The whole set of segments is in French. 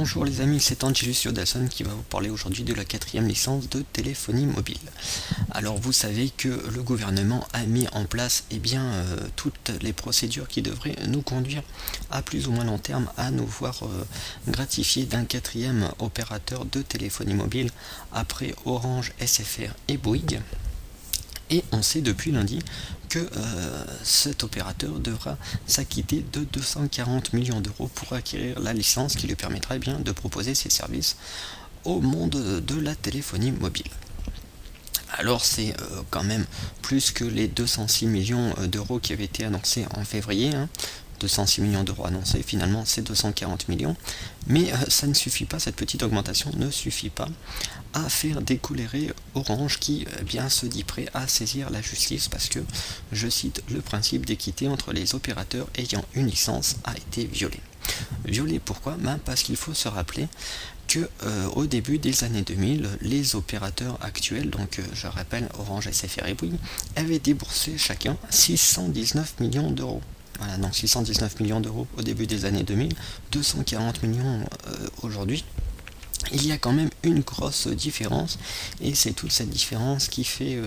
Bonjour les amis, c'est Angelus Yodasson qui va vous parler aujourd'hui de la 4e licence de téléphonie mobile. Alors vous savez que le gouvernement a mis en place toutes les procédures qui devraient nous conduire à plus ou moins long terme à nous voir gratifier d'un 4e opérateur de téléphonie mobile après Orange, SFR et Bouygues. Et on sait depuis lundi que cet opérateur devra s'acquitter de 240 millions d'euros pour acquérir la licence qui lui permettra de proposer ses services au monde de la téléphonie mobile. Alors c'est quand même plus que les 206 millions d'euros qui avaient été annoncés en février. 206 millions d'euros annoncés, finalement c'est 240 millions, mais ça ne suffit pas, cette petite augmentation ne suffit pas à faire décolérer Orange qui se dit prêt à saisir la justice parce que, je cite, le principe d'équité entre les opérateurs ayant une licence a été violé. Violé pourquoi? Parce qu'il faut se rappeler que au début des années 2000, les opérateurs actuels, donc je rappelle Orange, SFR et Bouygues, avaient déboursé chacun 619 millions d'euros. Voilà, donc 619 millions d'euros au début des années 2000, 240 millions aujourd'hui. Il y a quand même une grosse différence, et c'est toute cette différence qui fait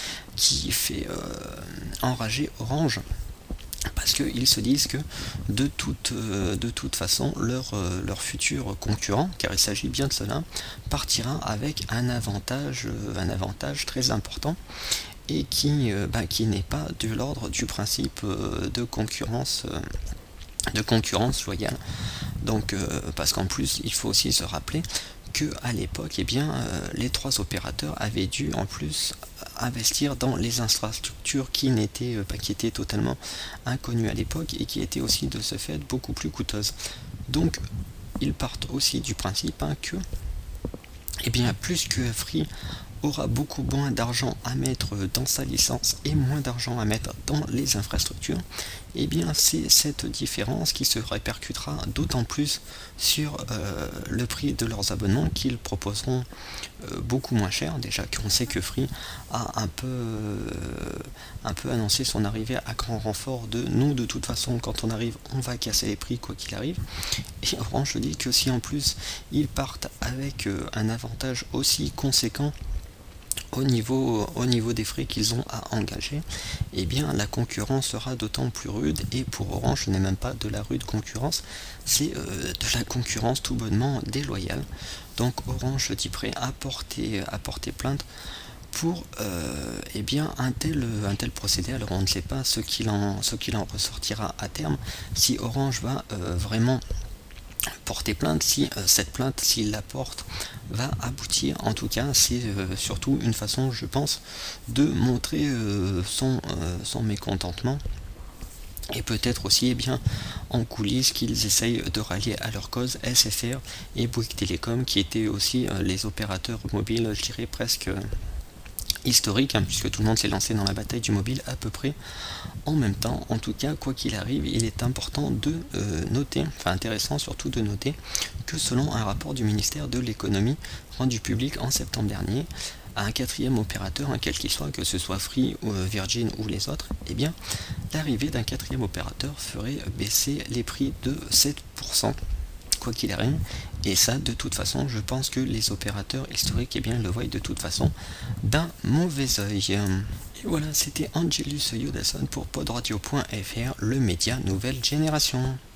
enrager Orange, parce qu'ils se disent que de toute façon leur futur concurrent, car il s'agit bien de cela, partira avec un avantage très important, et qui n'est pas de l'ordre du principe de concurrence loyale. Donc parce qu'en plus il faut aussi se rappeler que à l'époque les trois opérateurs avaient dû en plus investir dans les infrastructures qui étaient totalement inconnues à l'époque et qui étaient aussi de ce fait beaucoup plus coûteuses. Donc ils partent aussi du principe que plus que Free aura beaucoup moins d'argent à mettre dans sa licence et moins d'argent à mettre dans les infrastructures, c'est cette différence qui se répercutera d'autant plus sur le prix de leurs abonnements qu'ils proposeront beaucoup moins cher. Déjà qu'on sait que Free a un peu annoncé son arrivée à grand renfort de toute façon quand on arrive on va casser les prix quoi qu'il arrive, et Orange dit que si en plus ils partent avec un avantage aussi conséquent au niveau des frais qu'ils ont à engager, la concurrence sera d'autant plus rude, et pour Orange ce n'est même pas de la rude concurrence, c'est de la concurrence tout bonnement déloyale. Donc Orange se dit prêt à porter plainte pour un tel procédé. Alors on ne sait pas ce qu'il en ressortira à terme, si Orange va vraiment porter plainte, si cette plainte, s'il la porte, va aboutir. En tout cas, c'est surtout une façon, je pense, de montrer son mécontentement, et peut-être aussi en coulisses qu'ils essayent de rallier à leur cause SFR et Bouygues Télécom, qui étaient aussi les opérateurs mobiles, je dirais presque historique, puisque tout le monde s'est lancé dans la bataille du mobile à peu près en même temps. En tout cas, quoi qu'il arrive, il est important de noter, intéressant surtout de noter, que selon un rapport du ministère de l'économie rendu public en septembre dernier, à un 4e opérateur, quel qu'il soit, que ce soit Free, ou Virgin ou les autres, l'arrivée d'un 4e opérateur ferait baisser les prix de 7%. Quoi qu'il arrive, et ça de toute façon je pense que les opérateurs historiques le voient de toute façon d'un mauvais oeil. Et voilà, c'était Angelus Yodasson pour podradio.fr, le média nouvelle génération.